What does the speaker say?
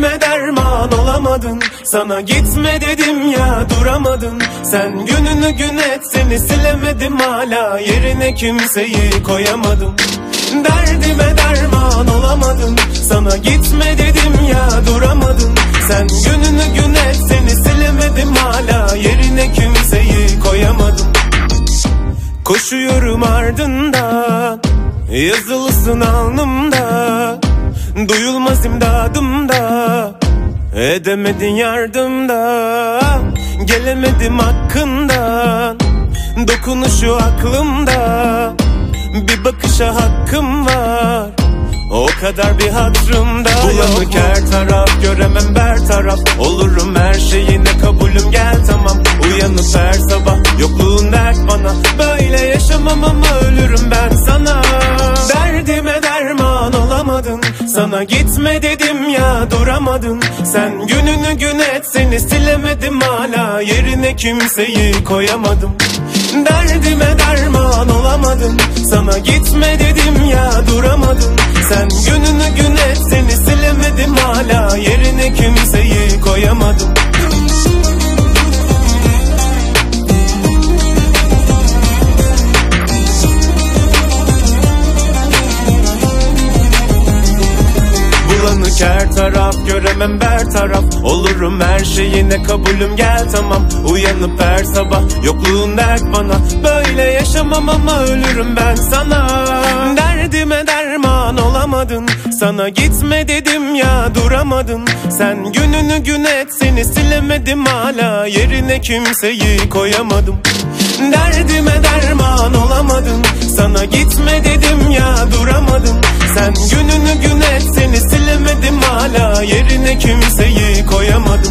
Derdime derman olamadın, sana gitme dedim ya duramadın. Sen gününü gün et, seni silemedim hala, yerine kimseyi koyamadım. Derdime derman olamadın, sana gitme dedim ya duramadın. Sen gününü gün et, seni silemedim hala, yerine kimseyi koyamadım. Koşuyorum ardından, yazılısın alnımda, duyulmaz imdadımda, edemedin yardımda. Gelemedim hakkından, dokunuşu aklımda, bir bakışa hakkım var, o kadar bir hatırımda. Bulanık her taraf, göremem bertaraf, olurum her şeyine kabulüm gel tamam. Uyanıp her sabah yokluğun dert bana, böyle yaşamam ama ölürüm ben sana. Derdime derman olamadın, sana gitme dedim ya duramadın. Sen gününü gün et, seni silemedim hala, yerine kimseyi koyamadım. Derdime derman olamadın, sana gitme dedim ya duramadın. Sen gününü gün et, seni silemedim hala, yerine kimseyi koyamadım. Bulanık her taraf, göremem bertaraf, olurum her şeyine kabulüm gel tamam. Uyanıp her sabah yokluğun dert bana, böyle yaşamam ama ölürüm ben sana. Derdime derman olamadın, sana gitme dedim ya duramadın. Sen gününü gün et, seni silemedim hala, yerine kimseyi koyamadım. Derdime derman olamadın, sana gitme dedim ya duramadın. Sen gününü gün et, seni silemedim hala, yerine kimseyi koyamadım.